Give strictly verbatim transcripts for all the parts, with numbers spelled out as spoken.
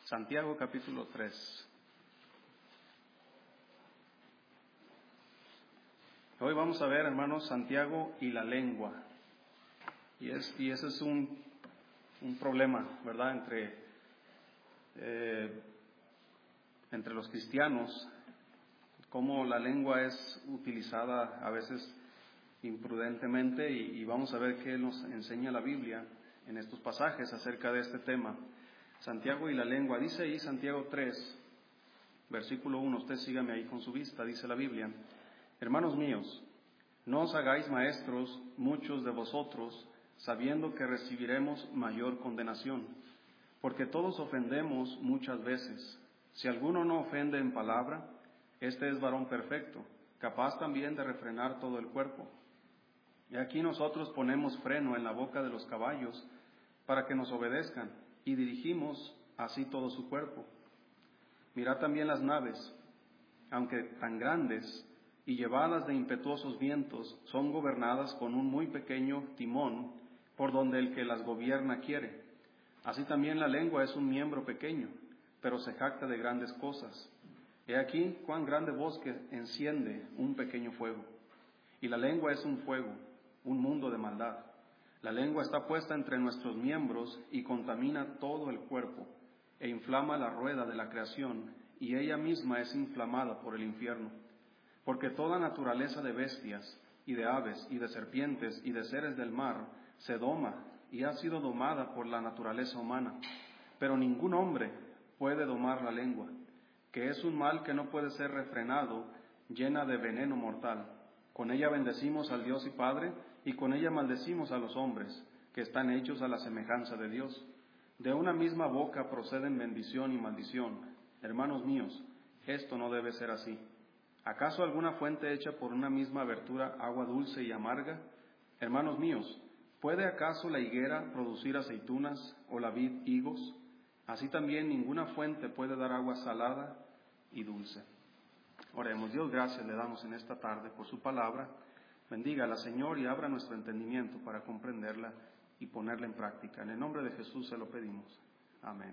Santiago capítulo tres. Hoy vamos a ver, hermanos, Santiago y la lengua. Y, es, y ese es un, un problema, ¿verdad?, entre, eh, entre los cristianos, cómo la lengua es utilizada a veces imprudentemente, y, y vamos a ver qué nos enseña la Biblia en estos pasajes acerca de este tema. Santiago y la lengua. Dice ahí Santiago tres, versículo uno, usted sígame ahí con su vista, dice la Biblia: Hermanos míos, no os hagáis maestros muchos de vosotros, sabiendo que recibiremos mayor condenación, porque todos ofendemos muchas veces. Si alguno no ofende en palabra, este es varón perfecto, capaz también de refrenar todo el cuerpo. Y aquí nosotros ponemos freno en la boca de los caballos para que nos obedezcan, y dirigimos así todo su cuerpo. Mirad también las naves, aunque tan grandes y llevadas de impetuosos vientos, son gobernadas con un muy pequeño timón, por donde el que las gobierna quiere. Así también la lengua es un miembro pequeño, pero se jacta de grandes cosas. He aquí cuán grande bosque enciende un pequeño fuego. Y la lengua es un fuego, un mundo de maldad. La lengua está puesta entre nuestros miembros y contamina todo el cuerpo, e inflama la rueda de la creación, y ella misma es inflamada por el infierno. Porque toda naturaleza de bestias, y de aves, y de serpientes, y de seres del mar, se doma, y ha sido domada por la naturaleza humana. Pero ningún hombre puede domar la lengua, que es un mal que no puede ser refrenado, llena de veneno mortal. Con ella bendecimos al Dios y Padre, y con ella maldecimos a los hombres, que están hechos a la semejanza de Dios. De una misma boca proceden bendición y maldición. Hermanos míos, esto no debe ser así. ¿Acaso alguna fuente hecha por una misma abertura agua dulce y amarga? Hermanos míos, ¿puede acaso la higuera producir aceitunas o la vid higos? Así también ninguna fuente puede dar agua salada y dulce. Oremos. Dios, gracias le damos en esta tarde por su palabra. Bendígala, Señor, y abra nuestro entendimiento para comprenderla y ponerla en práctica. En el nombre de Jesús se lo pedimos. Amén.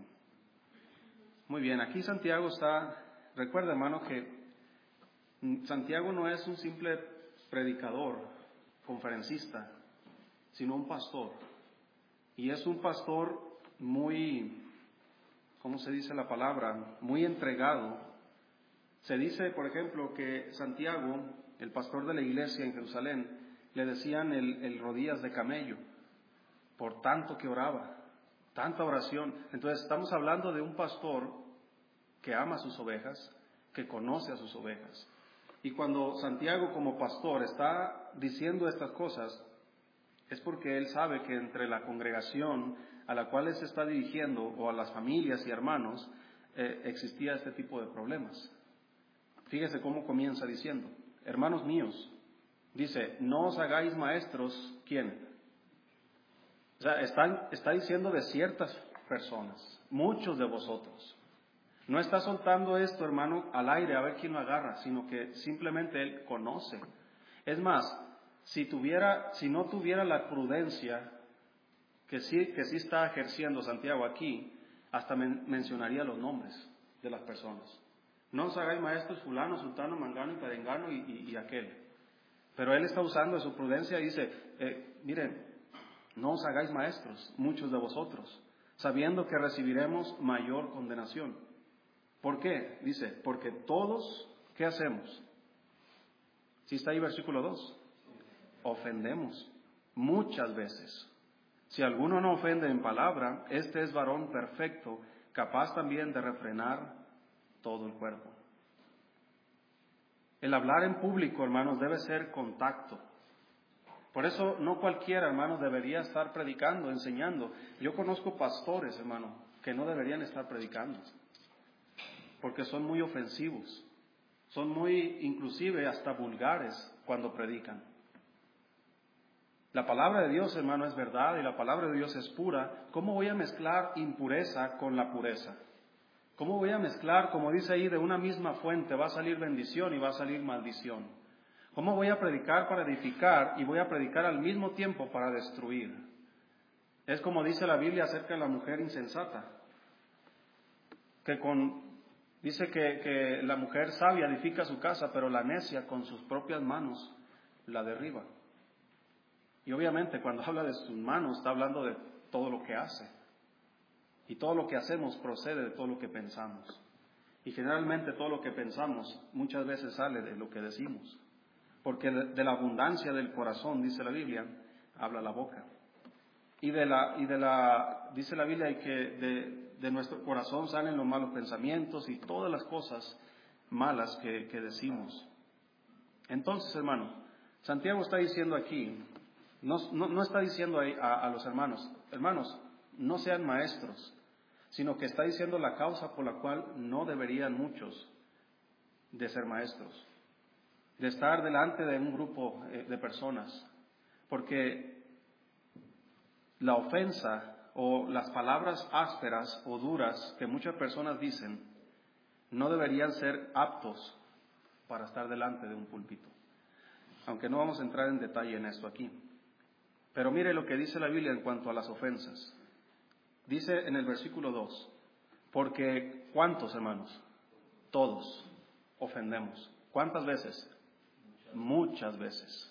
Muy bien, aquí Santiago está, recuerda, hermano, que Santiago no es un simple predicador, conferencista, sino un pastor. Y es un pastor muy, ¿cómo se dice la palabra?, muy entregado. Se dice, por ejemplo, que Santiago, el pastor de la iglesia en Jerusalén, le decían el, el rodillas de camello, por tanto que oraba, tanta oración. Entonces estamos hablando de un pastor que ama a sus ovejas, que conoce a sus ovejas. Y cuando Santiago como pastor está diciendo estas cosas, es porque él sabe que entre la congregación a la cual él se está dirigiendo, o a las familias y hermanos, eh, existía este tipo de problemas. Fíjese cómo comienza diciendo: hermanos míos, dice, no os hagáis maestros, ¿quién? O sea, está, está diciendo de ciertas personas, muchos de vosotros. No está soltando esto, hermano, al aire a ver quién lo agarra, sino que simplemente él conoce. Es más, si tuviera, si no tuviera la prudencia que sí, que sí está ejerciendo Santiago aquí, hasta men- mencionaría los nombres de las personas. No os hagáis maestros fulano, sultano, mangano y perengano y, y, y aquel. Pero él está usando su prudencia y dice, eh, miren, no os hagáis maestros, muchos de vosotros, sabiendo que recibiremos mayor condenación. ¿Por qué? Dice, porque todos, ¿qué hacemos? ¿Sí está ahí versículo dos? Ofendemos muchas veces. Si alguno no ofende en palabra, este es varón perfecto, capaz también de refrenar todo el cuerpo. El hablar en público, hermanos, debe ser contacto. Por eso no cualquiera, hermanos, debería estar predicando, enseñando. Yo conozco pastores, hermano, que no deberían estar predicando, porque son muy ofensivos, son muy, inclusive, hasta vulgares cuando predican. La palabra de Dios, hermano, es verdad y la palabra de Dios es pura. ¿Cómo voy a mezclar impureza con la pureza? ¿Cómo voy a mezclar, como dice ahí, de una misma fuente va a salir bendición y va a salir maldición? ¿Cómo voy a predicar para edificar y voy a predicar al mismo tiempo para destruir? Es como dice la Biblia acerca de la mujer insensata. que con, dice que, que la mujer sabia edifica su casa, pero la necia con sus propias manos la derriba. Y obviamente cuando habla de sus manos está hablando de todo lo que hace. Y todo lo que hacemos procede de todo lo que pensamos. Y generalmente todo lo que pensamos muchas veces sale de lo que decimos. Porque de la abundancia del corazón, dice la Biblia, habla la boca. Y de la, y de la dice la Biblia que de, de nuestro corazón salen los malos pensamientos y todas las cosas malas que, que decimos. Entonces, hermano, Santiago está diciendo aquí, no, no, no está diciendo a, a, a los hermanos, hermanos, no sean maestros, sino que está diciendo la causa por la cual no deberían muchos de ser maestros, de estar delante de un grupo de personas, porque la ofensa o las palabras ásperas o duras que muchas personas dicen no deberían ser aptos para estar delante de un púlpito, aunque no vamos a entrar en detalle en esto aquí. Pero mire lo que dice la Biblia en cuanto a las ofensas. Dice en el versículo dos, porque ¿cuántos, hermanos? Todos ofendemos. ¿Cuántas veces? Muchas veces.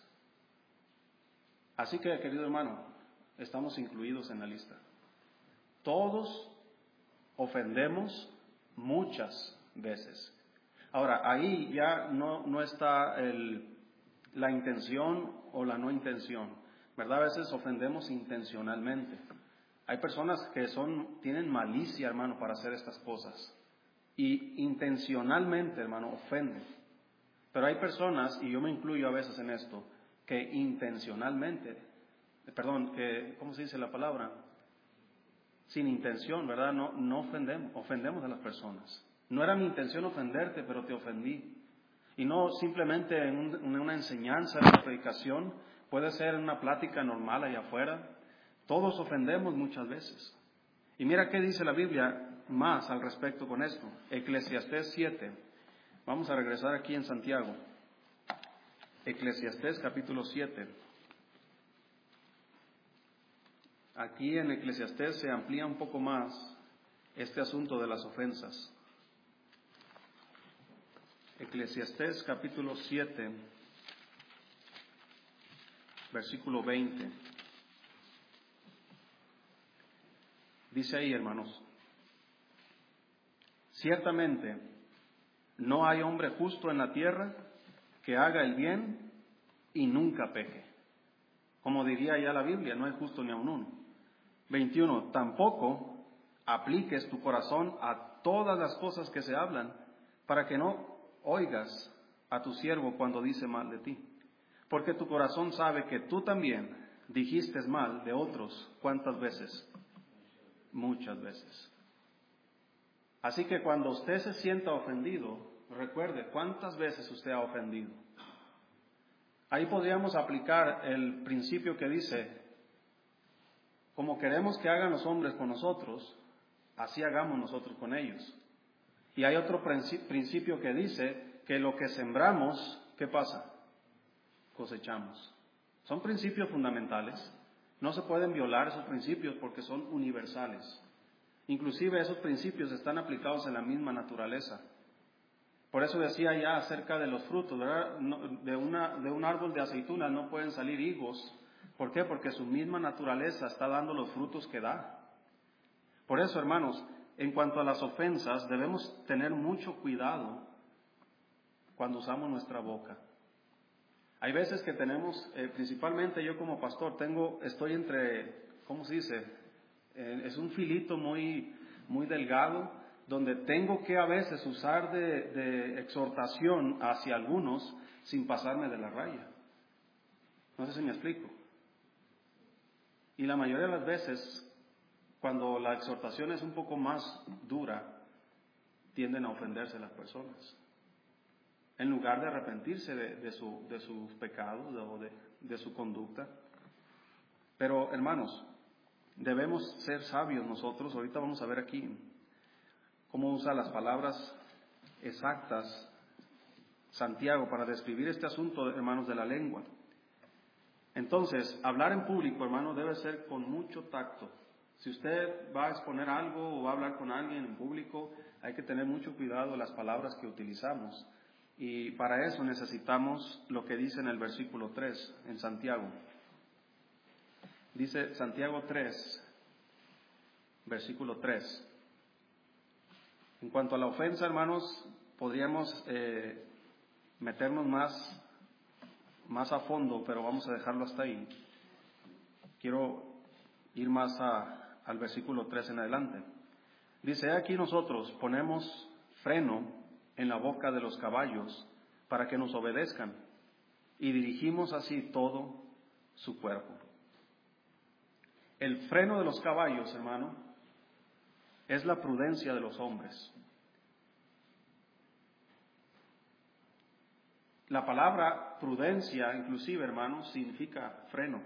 Así que, querido hermano, estamos incluidos en la lista. Todos ofendemos muchas veces. Ahora, ahí ya no, no está el, la intención o la no intención, ¿verdad? A veces ofendemos intencionalmente. Hay personas que son, tienen malicia, hermano, para hacer estas cosas. Y intencionalmente, hermano, ofenden. Pero hay personas, y yo me incluyo a veces en esto, que intencionalmente, perdón, que, ¿cómo se dice la palabra? Sin intención, ¿verdad? No, no ofendemos, ofendemos a las personas. No era mi intención ofenderte, pero te ofendí. Y no simplemente en, un, en una enseñanza, en una predicación, puede ser en una plática normal allá afuera. Todos ofendemos muchas veces. Y mira qué dice la Biblia más al respecto con esto. Eclesiastés siete. Vamos a regresar aquí en Santiago. Eclesiastés capítulo siete. Aquí en Eclesiastés se amplía un poco más este asunto de las ofensas. Eclesiastés capítulo siete, versículo veinte. Dice ahí, hermanos, ciertamente no hay hombre justo en la tierra que haga el bien y nunca peque. Como diría ya la Biblia, no hay justo ni aun uno. veintiuno. Tampoco apliques tu corazón a todas las cosas que se hablan, para que no oigas a tu siervo cuando dice mal de ti. Porque tu corazón sabe que tú también dijiste mal de otros. ¿Cuántas veces? Muchas veces. Así que cuando usted se sienta ofendido, recuerde cuántas veces usted ha ofendido. Ahí podríamos aplicar el principio que dice, como queremos que hagan los hombres con nosotros, así hagamos nosotros con ellos. Y hay otro principio que dice que lo que sembramos, ¿qué pasa? Cosechamos. Son principios fundamentales. No se pueden violar esos principios porque son universales. Inclusive esos principios están aplicados en la misma naturaleza. Por eso decía ya acerca de los frutos, ¿verdad? No, de, una, de un árbol de aceituna no pueden salir higos. ¿Por qué? Porque su misma naturaleza está dando los frutos que da. Por eso, hermanos, en cuanto a las ofensas, debemos tener mucho cuidado cuando usamos nuestra boca. Hay veces que tenemos, eh, principalmente yo como pastor, tengo, estoy entre, ¿cómo se dice? Eh, es un filito muy, muy delgado, donde tengo que a veces usar de, de exhortación hacia algunos sin pasarme de la raya. No sé si me explico. Y la mayoría de las veces, cuando la exhortación es un poco más dura, tienden a ofenderse las personas. En lugar de arrepentirse de, de, su, de sus pecados o de, de su conducta. Pero, hermanos, debemos ser sabios nosotros. Ahorita vamos a ver aquí cómo usa las palabras exactas Santiago para describir este asunto, hermanos, de la lengua. Entonces, hablar en público, hermano, debe ser con mucho tacto, Si usted va a exponer algo o va a hablar con alguien en público, hay que tener mucho cuidado de las palabras que utilizamos. Y para eso necesitamos lo que dice en el versículo tres, en Santiago. Dice Santiago tres, versículo tres. En cuanto a la ofensa, hermanos, podríamos eh, meternos más, más a fondo, pero vamos a dejarlo hasta ahí. Quiero ir más a, al versículo tres en adelante. Dice, aquí nosotros ponemos freno en la boca de los caballos para que nos obedezcan y dirigimos así todo su cuerpo. El freno de los caballos, hermano, es la prudencia de los hombres. La palabra prudencia, inclusive, hermano, significa freno.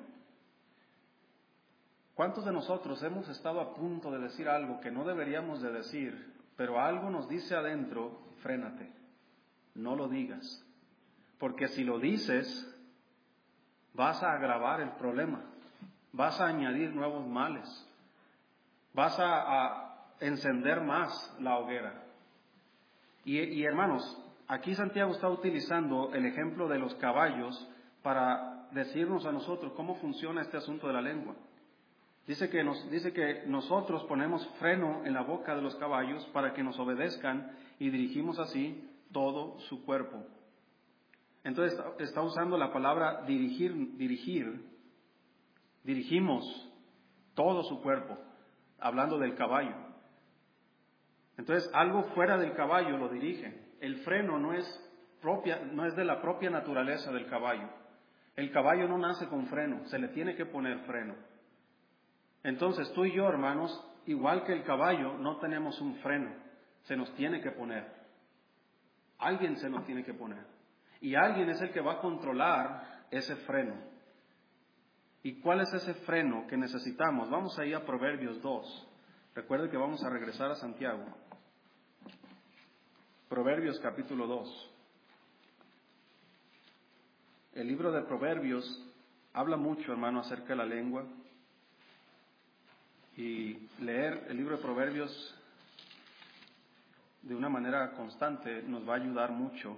¿Cuántos de nosotros hemos estado a punto de decir algo que no deberíamos de decir, pero algo nos dice adentro, frénate, no lo digas? Porque si lo dices, vas a agravar el problema, vas a añadir nuevos males, vas a, a encender más la hoguera. Y, y hermanos, aquí Santiago está utilizando el ejemplo de los caballos para decirnos a nosotros cómo funciona este asunto de la lengua. Dice que, nos, dice que nosotros ponemos freno en la boca de los caballos para que nos obedezcan y dirigimos así todo su cuerpo. Entonces está, está usando la palabra dirigir, dirigir, dirigimos todo su cuerpo, hablando del caballo. Entonces algo fuera del caballo lo dirige. El freno no es, propia, no es de la propia naturaleza del caballo. El caballo no nace con freno, se le tiene que poner freno. Entonces tú y yo, hermanos, igual que el caballo, no tenemos un freno, se nos tiene que poner. Alguien se nos tiene que poner. Y alguien es el que va a controlar ese freno. ¿Y cuál es ese freno que necesitamos? Vamos a ir a Proverbios dos. Recuerde que vamos a regresar a Santiago. Proverbios capítulo dos. El libro de Proverbios habla mucho, hermano, acerca de la lengua. Y leer el libro de Proverbios de una manera constante nos va a ayudar mucho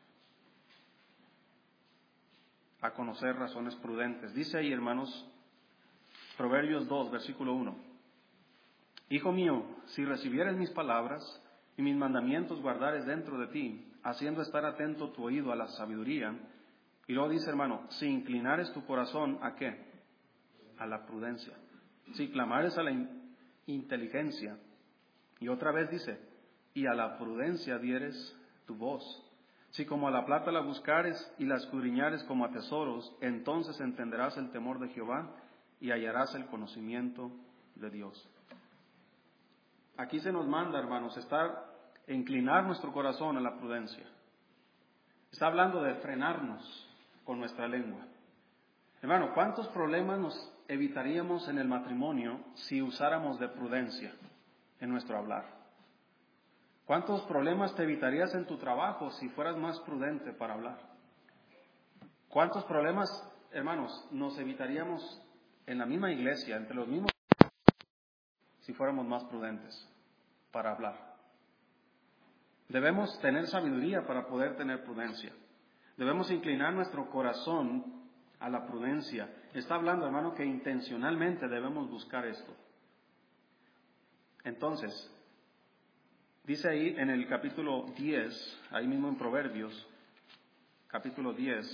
a conocer razones prudentes. Dice ahí, hermanos, Proverbios dos, versículo uno. Hijo mío, si recibieres mis palabras y mis mandamientos guardares dentro de ti, haciendo estar atento tu oído a la sabiduría. Y luego dice, hermano, si inclinares tu corazón, ¿a qué? A la prudencia. Si clamares a la in- inteligencia. Y otra vez dice, y a la prudencia dieres tu voz. Si como a la plata la buscares y la escudriñares como a tesoros, entonces entenderás el temor de Jehová y hallarás el conocimiento de Dios. Aquí se nos manda, hermanos, estar, inclinar nuestro corazón a la prudencia. Está hablando de frenarnos con nuestra lengua. Hermano, ¿cuántos problemas nos evitaríamos en el matrimonio si usáramos de prudencia en nuestro hablar? ¿Cuántos problemas te evitarías en tu trabajo si fueras más prudente para hablar? ¿Cuántos problemas, hermanos, nos evitaríamos en la misma iglesia, entre los mismos, si fuéramos más prudentes para hablar? Debemos tener sabiduría para poder tener prudencia. Debemos inclinar nuestro corazón a la prudencia. Está hablando, hermano, que intencionalmente debemos buscar esto. Entonces, dice ahí en el capítulo diez, ahí mismo en Proverbios, capítulo diez,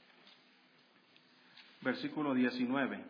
versículo diecinueve.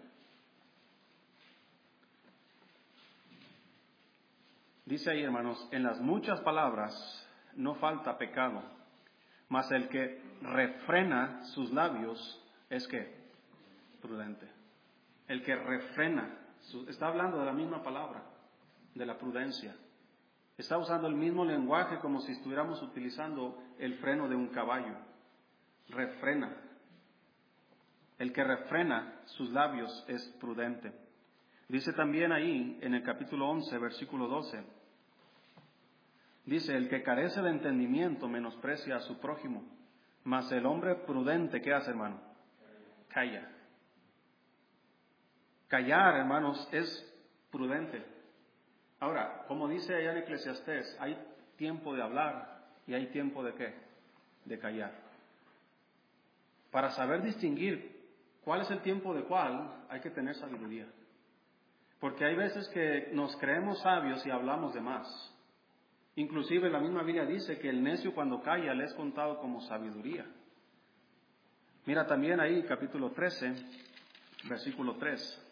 Dice ahí, hermanos, en las muchas palabras no falta pecado, mas el que refrena sus labios es que prudente. El que refrena, su, está hablando de la misma palabra, de la prudencia. Está usando el mismo lenguaje como si estuviéramos utilizando el freno de un caballo. Refrena. El que refrena sus labios es prudente. Dice también ahí en el capítulo once, versículo doce. Dice, el que carece de entendimiento menosprecia a su prójimo, mas el hombre prudente, ¿qué hace, hermano? Calla. Callar, hermanos, es prudente. Ahora, como dice allá en Eclesiastés, hay tiempo de hablar y hay tiempo de ¿qué? De callar. Para saber distinguir cuál es el tiempo de cuál, hay que tener sabiduría. Porque hay veces que nos creemos sabios y hablamos de más. Inclusive la misma Biblia dice que el necio cuando calla le es contado como sabiduría. Mira también ahí capítulo trece, versículo tres.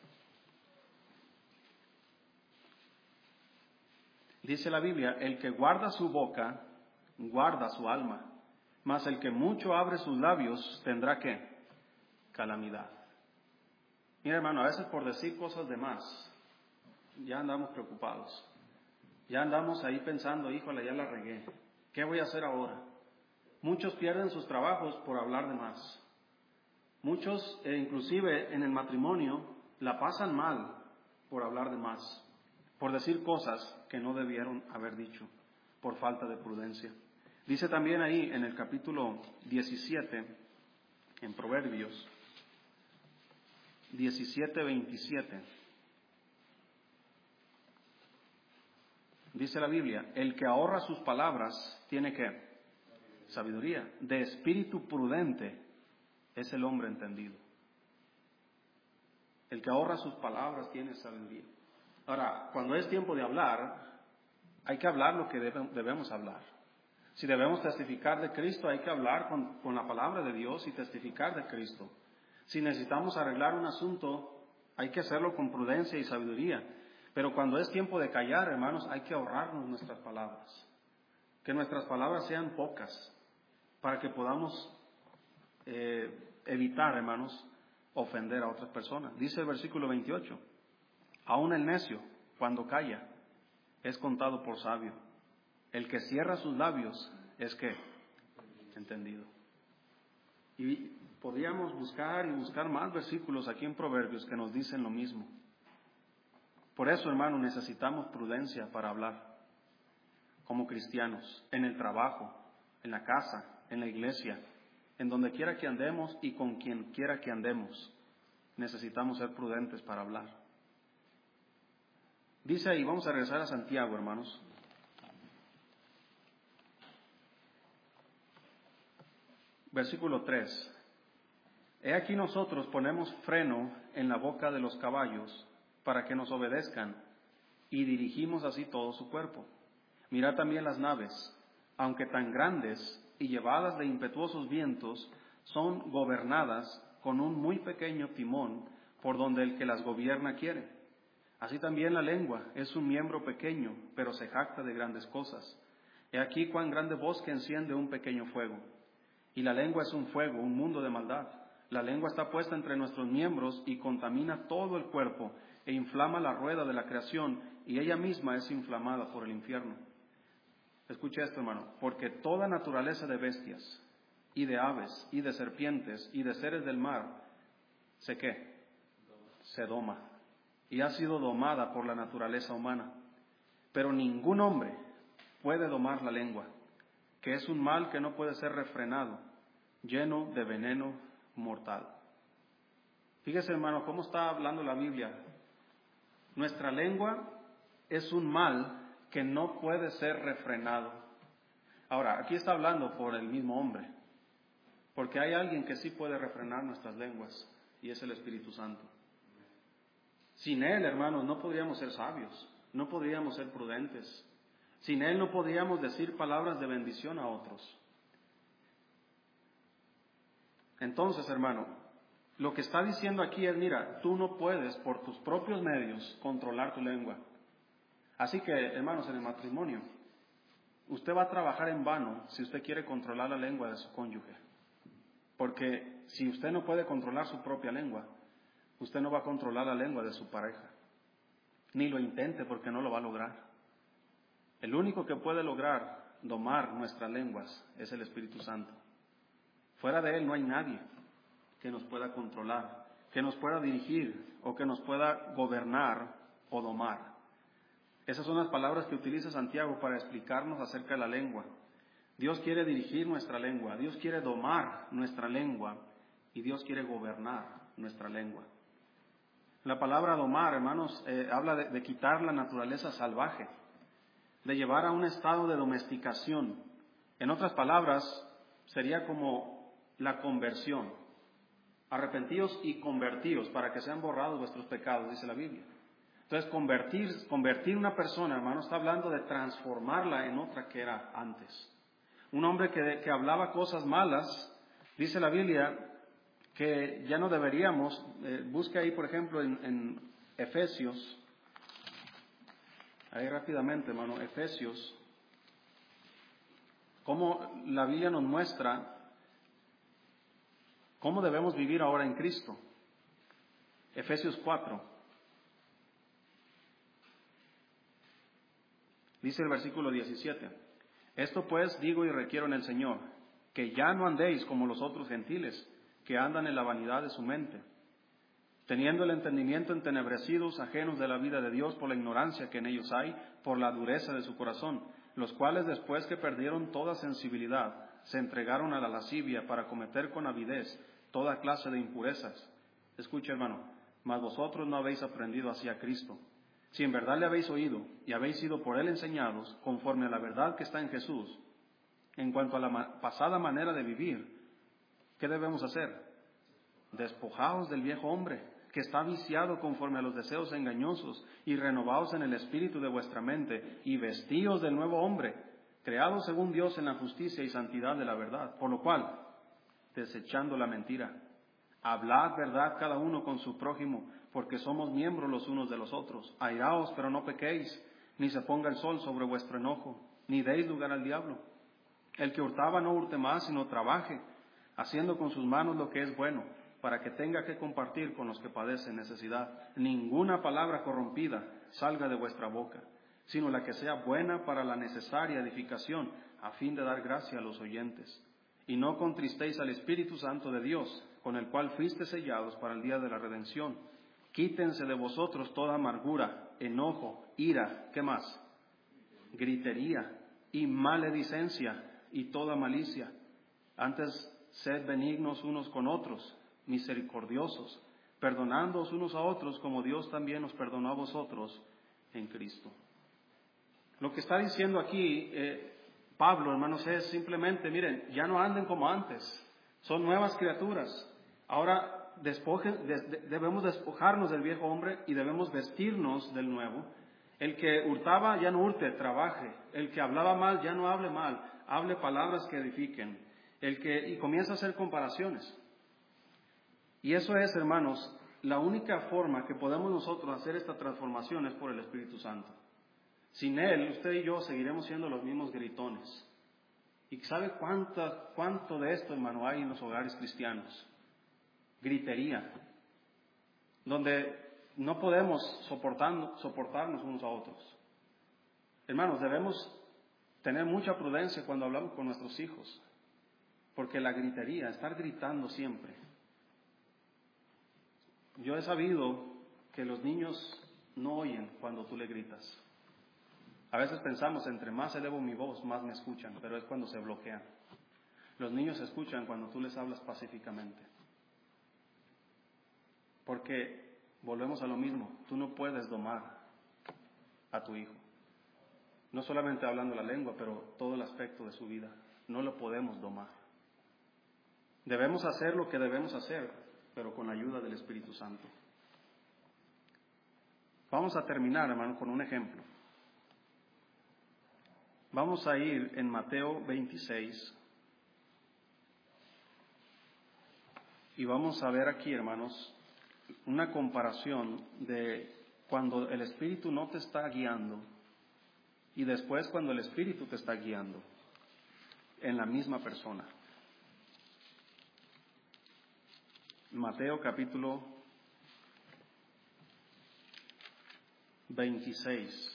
Dice la Biblia, el que guarda su boca, guarda su alma, mas el que mucho abre sus labios tendrá ¿qué? Calamidad. Mira hermano, a veces por decir cosas de más, ya andamos preocupados. Ya andamos ahí pensando, híjole, ya la regué. ¿Qué voy a hacer ahora? Muchos pierden sus trabajos por hablar de más. Muchos, eh, inclusive en el matrimonio, la pasan mal por hablar de más, por decir cosas que no debieron haber dicho, por falta de prudencia. Dice también ahí en el capítulo diecisiete, en Proverbios, diecisiete veintisiete, dice la Biblia, el que ahorra sus palabras tiene ¿qué? Sabiduría. De espíritu prudente es el hombre entendido. El que ahorra sus palabras tiene sabiduría. Ahora, cuando es tiempo de hablar, hay que hablar lo que debe, debemos hablar. Si debemos testificar de Cristo, hay que hablar con, con la palabra de Dios y testificar de Cristo. Si necesitamos arreglar un asunto, hay que hacerlo con prudencia y sabiduría. Pero cuando es tiempo de callar, hermanos, hay que ahorrarnos nuestras palabras. Que nuestras palabras sean pocas, para que podamos eh, evitar, hermanos, ofender a otras personas. Dice el versículo veintiocho, aún el necio, cuando calla, es contado por sabio. El que cierra sus labios es ¿qué? Entendido. Y podríamos buscar y buscar más versículos aquí en Proverbios que nos dicen lo mismo. Por eso, hermano, necesitamos prudencia para hablar como cristianos, en el trabajo, en la casa, en la iglesia, en donde quiera que andemos y con quien quiera que andemos. Necesitamos ser prudentes para hablar. Dice ahí, vamos a regresar a Santiago, hermanos. Versículo tres. He aquí nosotros ponemos freno en la boca de los caballos para que nos obedezcan y dirigimos así todo su cuerpo. Mirad también las naves, aunque tan grandes y llevadas de impetuosos vientos, son gobernadas con un muy pequeño timón por donde el que las gobierna quiere. Así también la lengua es un miembro pequeño, pero se jacta de grandes cosas. He aquí cuán grande bosque enciende un pequeño fuego. Y la lengua es un fuego, un mundo de maldad. La lengua está puesta entre nuestros miembros y contamina todo el cuerpo e inflama la rueda de la creación, y ella misma es inflamada por el infierno. Escucha esto, hermano, porque toda naturaleza de bestias, y de aves, y de serpientes, y de seres del mar, ¿se qué? Se doma, y ha sido domada por la naturaleza humana. Pero ningún hombre puede domar la lengua, que es un mal que no puede ser refrenado, lleno de veneno mortal. Fíjese, hermano, cómo está hablando la Biblia. Nuestra lengua es un mal que no puede ser refrenado. Ahora, aquí está hablando por el mismo hombre, porque hay alguien que sí puede refrenar nuestras lenguas, y es el Espíritu Santo. Sin Él, hermanos, no podríamos ser sabios, no podríamos ser prudentes. Sin Él no podríamos decir palabras de bendición a otros. Entonces, hermano, lo que está diciendo aquí es, mira, tú no puedes por tus propios medios controlar tu lengua. Así que, hermanos, en el matrimonio, usted va a trabajar en vano si usted quiere controlar la lengua de su cónyuge. Porque si usted no puede controlar su propia lengua, usted no va a controlar la lengua de su pareja. Ni lo intente, porque no lo va a lograr. El único que puede lograr domar nuestras lenguas es el Espíritu Santo. Fuera de Él no hay nadie que nos pueda controlar, que nos pueda dirigir o que nos pueda gobernar o domar. Esas son las palabras que utiliza Santiago para explicarnos acerca de la lengua. Dios quiere dirigir nuestra lengua, Dios quiere domar nuestra lengua y Dios quiere gobernar nuestra lengua. La palabra domar, hermanos, eh, habla de, de quitar la naturaleza salvaje, de llevar a un estado de domesticación. En otras palabras, sería como la conversión. Arrepentíos y convertíos para que sean borrados vuestros pecados, dice la Biblia. Entonces, convertir, convertir una persona, hermano, está hablando de transformarla en otra que era antes. Un hombre que, que hablaba cosas malas, dice la Biblia, que ya no deberíamos, eh, busca ahí, por ejemplo, en, en Efesios, ahí rápidamente, hermano, Efesios, cómo la Biblia nos muestra cómo debemos vivir ahora en Cristo. Efesios cuatro. Dice el versículo diecisiete, esto pues digo y requiero en el Señor, que ya no andéis como los otros gentiles, que andan en la vanidad de su mente, teniendo el entendimiento entenebrecidos, ajenos de la vida de Dios por la ignorancia que en ellos hay, por la dureza de su corazón, los cuales después que perdieron toda sensibilidad, se entregaron a la lascivia para cometer con avidez toda clase de impurezas. Escucha, hermano, mas vosotros no habéis aprendido así a Cristo. Si en verdad le habéis oído y habéis sido por él enseñados, conforme a la verdad que está en Jesús, en cuanto a la ma- pasada manera de vivir, ¿qué debemos hacer? Despojaos del viejo hombre, que está viciado conforme a los deseos engañosos, y renovaos en el espíritu de vuestra mente, y vestíos del nuevo hombre, creado según Dios en la justicia y santidad de la verdad. Por lo cual, desechando la mentira, hablad verdad cada uno con su prójimo, porque somos miembros los unos de los otros. Airaos, pero no pequéis, ni se ponga el sol sobre vuestro enojo, ni deis lugar al diablo. El que hurtaba no hurte más, sino trabaje, haciendo con sus manos lo que es bueno, para que tenga que compartir con los que padecen necesidad. Ninguna palabra corrompida salga de vuestra boca, sino la que sea buena para la necesaria edificación, a fin de dar gracia a los oyentes. Y no contristéis al Espíritu Santo de Dios, con el cual fuiste sellados para el día de la redención. Quítense de vosotros toda amargura, enojo, ira, ¿qué más? Gritería y maledicencia y toda malicia. Antes, sed benignos unos con otros, misericordiosos, perdonándoos unos a otros como Dios también os perdonó a vosotros en Cristo. Lo que está diciendo aquí eh, Pablo, hermanos, es simplemente, miren, ya no anden como antes, son nuevas criaturas. Ahora despoje, de, de, debemos despojarnos del viejo hombre y debemos vestirnos del nuevo. El que hurtaba ya no hurte, trabaje. El que hablaba mal ya no hable mal, hable palabras que edifiquen. El que, y comienza a hacer comparaciones. Y eso es, hermanos, la única forma que podemos nosotros hacer esta transformación es por el Espíritu Santo. Sin Él, usted y yo seguiremos siendo los mismos gritones. ¿Y sabe cuánto, cuánto de esto, hermano, hay en los hogares cristianos? Gritería, donde no podemos soportarnos unos a otros. Hermanos, debemos tener mucha prudencia cuando hablamos con nuestros hijos, porque la gritería, estar gritando siempre. Yo he sabido que los niños no oyen cuando tú le gritas. A veces pensamos, entre más elevo mi voz, más me escuchan, pero es cuando se bloquean. Los niños escuchan cuando tú les hablas pacíficamente. Porque, volvemos a lo mismo, tú no puedes domar a tu hijo. No solamente hablando la lengua, pero todo el aspecto de su vida. No lo podemos domar. Debemos hacer lo que debemos hacer, pero con la ayuda del Espíritu Santo. Vamos a terminar, hermano, con un ejemplo. Vamos a ir en Mateo veintiséis y vamos a ver aquí, hermanos, una comparación de cuando el Espíritu no te está guiando y después cuando el Espíritu te está guiando en la misma persona. Mateo capítulo veintiséis.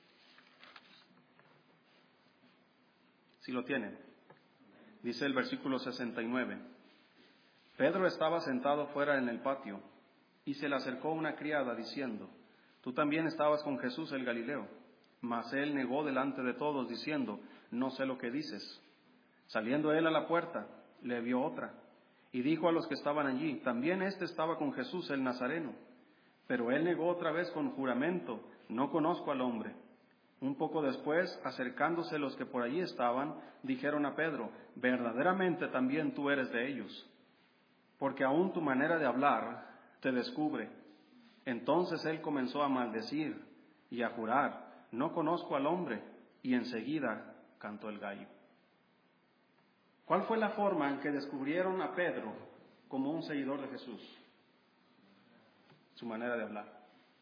Si lo tienen. Dice el versículo sesenta y nueve. Pedro estaba sentado fuera en el patio y se le acercó una criada diciendo: Tú también estabas con Jesús el Galileo. Mas él negó delante de todos diciendo: No sé lo que dices. Saliendo él a la puerta, le vio otra y dijo a los que estaban allí: También éste estaba con Jesús el Nazareno. Pero él negó otra vez con juramento: no conozco al hombre. Un poco después, acercándose los que por allí estaban, dijeron a Pedro: verdaderamente también tú eres de ellos, porque aún tu manera de hablar te descubre. Entonces él comenzó a maldecir y a jurar: no conozco al hombre, y enseguida cantó el gallo. ¿Cuál fue la forma en que descubrieron a Pedro como un seguidor de Jesús? Su manera de hablar.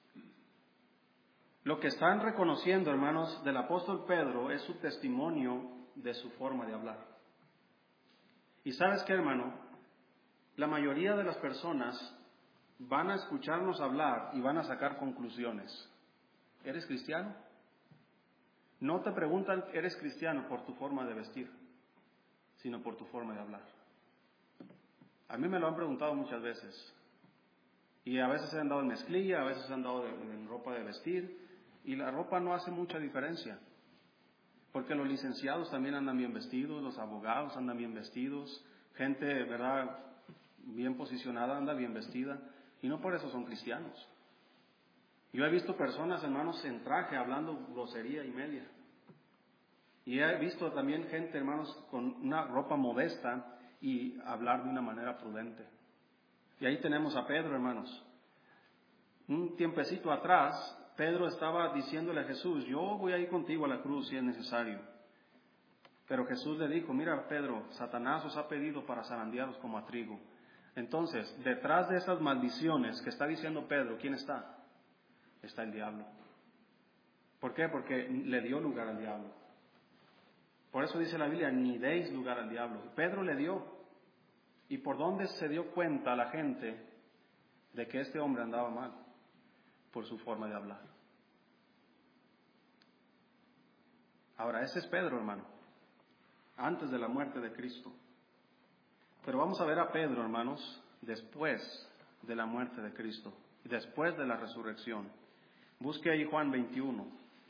Lo que están reconociendo, hermanos, del apóstol Pedro es su testimonio de su forma de hablar. Y ¿sabes qué, hermano? La mayoría de las personas van a escucharnos hablar y van a sacar conclusiones. ¿Eres cristiano? No te preguntan, ¿eres cristiano?, por tu forma de vestir, sino por tu forma de hablar. A mí me lo han preguntado muchas veces. Y a veces se han dado en mezclilla, a veces se han dado en ropa de vestir. Y la ropa no hace mucha diferencia. Porque los licenciados también andan bien vestidos, los abogados andan bien vestidos, gente, ¿verdad?, bien posicionada anda bien vestida. Y no por eso son cristianos. Yo he visto personas, hermanos, en traje hablando grosería y media. Y he visto también gente, hermanos, con una ropa modesta y hablar de una manera prudente. Y ahí tenemos a Pedro, hermanos. Un tiempecito atrás, Pedro estaba diciéndole a Jesús: yo voy a ir contigo a la cruz si es necesario. Pero Jesús le dijo: mira, Pedro, Satanás os ha pedido para zarandearos como a trigo. Entonces, detrás de esas maldiciones que está diciendo Pedro, ¿quién está? Está el diablo. ¿Por qué? Porque le dio lugar al diablo. Por eso dice la Biblia: ni deis lugar al diablo. Pedro le dio. ¿Y por dónde se dio cuenta la gente de que este hombre andaba mal? Por su forma de hablar. Ahora, ese es Pedro, hermano, antes de la muerte de Cristo. Pero vamos a ver a Pedro, hermanos, después de la muerte de Cristo, después de la resurrección. Busque ahí Juan veintiuno.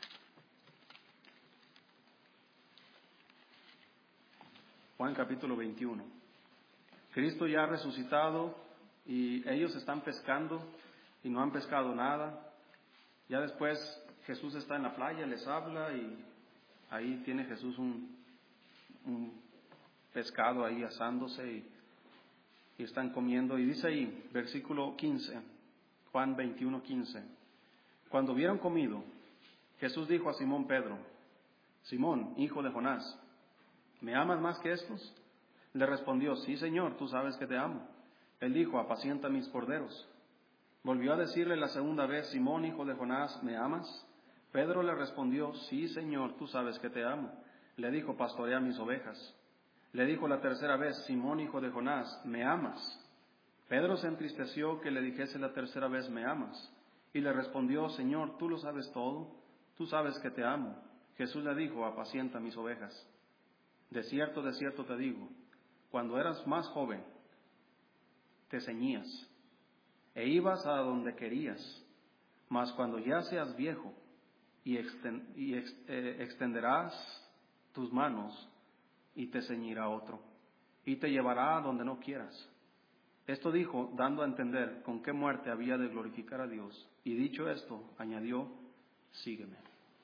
Juan capítulo veintiuno. Cristo ya ha resucitado y ellos están pescando y no han pescado nada. Ya después Jesús está en la playa, les habla y ahí tiene Jesús un, un pescado ahí asándose y, y están comiendo. Y dice ahí, versículo quince, Juan veintiuno, quince. Cuando hubieron comido, Jesús dijo a Simón Pedro: Simón, hijo de Jonás, ¿me amas más que estos? Le respondió: sí, Señor, tú sabes que te amo. Él dijo: apacienta mis corderos. Volvió a decirle la segunda vez: Simón, hijo de Jonás, ¿me amas? Pedro le respondió: sí, Señor, tú sabes que te amo. Le dijo: pastorea mis ovejas. Le dijo la tercera vez: Simón, hijo de Jonás, ¿me amas? Pedro se entristeció que le dijese la tercera vez: ¿me amas? Y le respondió: Señor, tú lo sabes todo, tú sabes que te amo. Jesús le dijo: apacienta mis ovejas. De cierto, de cierto te digo, cuando eras más joven, te ceñías e ibas a donde querías, mas cuando ya seas viejo y, exten- y ex- eh, extenderás tus manos, y te ceñirá otro, y te llevará a donde no quieras. Esto dijo, dando a entender con qué muerte había de glorificar a Dios. Y dicho esto, añadió: sígueme.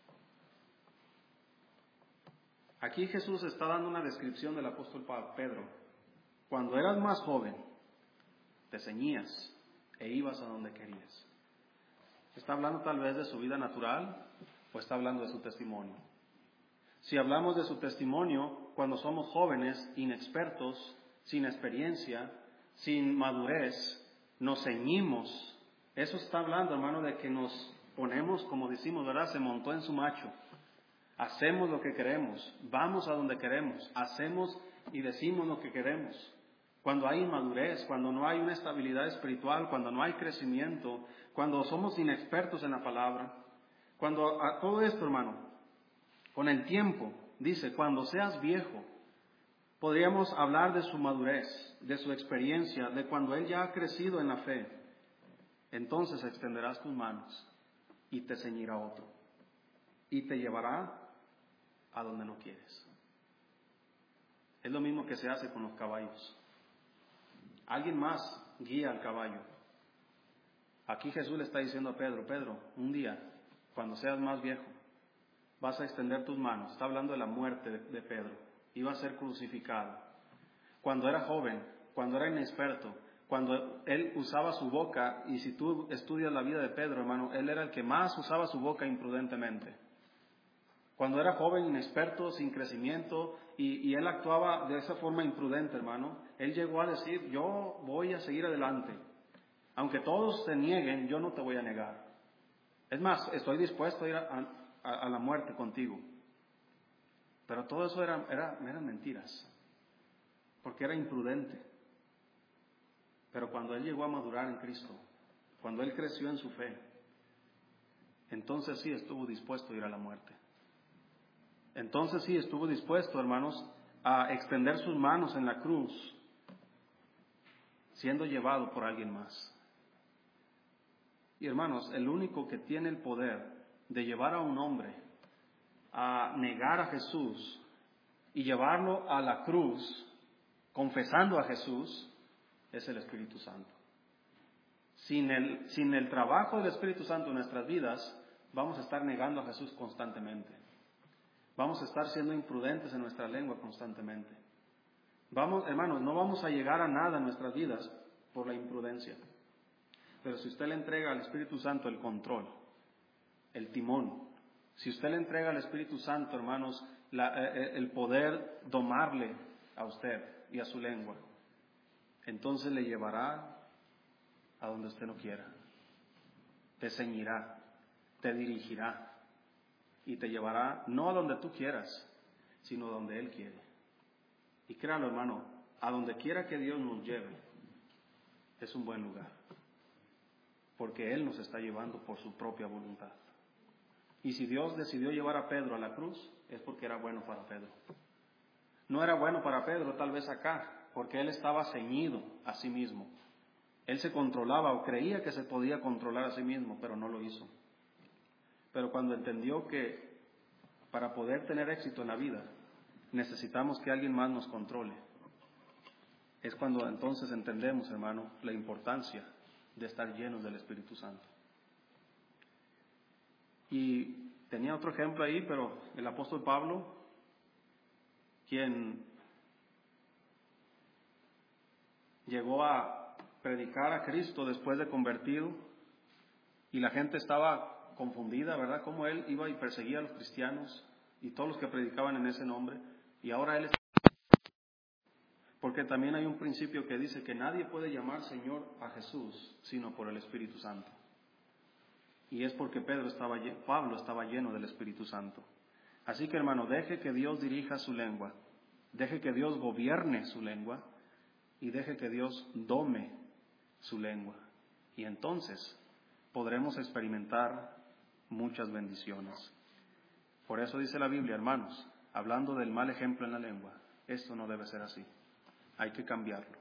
Aquí Jesús está dando una descripción del apóstol Pedro. Cuando eras más joven, te ceñías e ibas a donde querías. ¿Está hablando tal vez de su vida natural o está hablando de su testimonio? Si hablamos de su testimonio, cuando somos jóvenes, inexpertos, sin experiencia, sin madurez, nos ceñimos. Eso está hablando, hermano, de que nos ponemos, como decimos, ¿verdad? Se montó en su macho. Hacemos lo que queremos, vamos a donde queremos, hacemos y decimos lo que queremos. Cuando hay inmadurez, cuando no hay una estabilidad espiritual, cuando no hay crecimiento, cuando somos inexpertos en la palabra, cuando a todo esto, hermano, con el tiempo, dice, cuando seas viejo, podríamos hablar de su madurez, de su experiencia, de cuando él ya ha crecido en la fe. Entonces extenderás tus manos y te ceñirá otro y te llevará a donde no quieres. Es lo mismo que se hace con los caballos. Alguien más guía al caballo. Aquí Jesús le está diciendo a Pedro, Pedro, un día, cuando seas más viejo, vas a extender tus manos. Está hablando de la muerte de, de Pedro. Iba a ser crucificado. Cuando era joven, cuando era inexperto, cuando él usaba su boca, y si tú estudias la vida de Pedro, hermano, él era el que más usaba su boca imprudentemente. Cuando era joven, inexperto, sin crecimiento, y, y él actuaba de esa forma imprudente, hermano, él llegó a decir, yo voy a seguir adelante. Aunque todos te nieguen, yo no te voy a negar. Es más, estoy dispuesto a ir a, a, a la muerte contigo. Pero todo eso era, era, eran mentiras, porque era imprudente. Pero cuando él llegó a madurar en Cristo, cuando él creció en su fe, entonces sí estuvo dispuesto a ir a la muerte. Entonces sí estuvo dispuesto, hermanos, a extender sus manos en la cruz, siendo llevado por alguien más. Y hermanos, el único que tiene el poder de llevar a un hombre a negar a Jesús y llevarlo a la cruz, confesando a Jesús, es el Espíritu Santo. Sin el, sin el trabajo del Espíritu Santo en nuestras vidas, vamos a estar negando a Jesús constantemente. Vamos a estar siendo imprudentes en nuestra lengua constantemente. Vamos, hermanos, no vamos a llegar a nada en nuestras vidas por la imprudencia. Pero si usted le entrega al Espíritu Santo el control, el timón, si usted le entrega al Espíritu Santo, hermanos, la, eh, el poder domarle a usted y a su lengua, entonces le llevará a donde usted no quiera, te ceñirá, te dirigirá y te llevará no a donde tú quieras, sino a donde Él quiere. Y créalo, hermano, a donde quiera que Dios nos lleve, es un buen lugar, porque Él nos está llevando por su propia voluntad. Y si Dios decidió llevar a Pedro a la cruz, es porque era bueno para Pedro. No era bueno para Pedro tal vez acá, porque él estaba ceñido a sí mismo. Él se controlaba o creía que se podía controlar a sí mismo, pero no lo hizo. Pero cuando entendió que para poder tener éxito en la vida, necesitamos que alguien más nos controle, es cuando entonces entendemos, hermano, la importancia de estar llenos del Espíritu Santo. Y tenía otro ejemplo ahí, pero el apóstol Pablo, quien llegó a predicar a Cristo después de convertido, y la gente estaba confundida, ¿verdad? Cómo él iba y perseguía a los cristianos y todos los que predicaban en ese nombre, y ahora él está... Porque también hay un principio que dice que nadie puede llamar Señor a Jesús sino por el Espíritu Santo. Y es porque Pedro estaba, Pablo estaba lleno del Espíritu Santo. Así que, hermano, deje que Dios dirija su lengua, deje que Dios gobierne su lengua y deje que Dios dome su lengua. Y entonces podremos experimentar muchas bendiciones. Por eso dice la Biblia, hermanos, hablando del mal ejemplo en la lengua, esto no debe ser así. Hay que cambiarlo.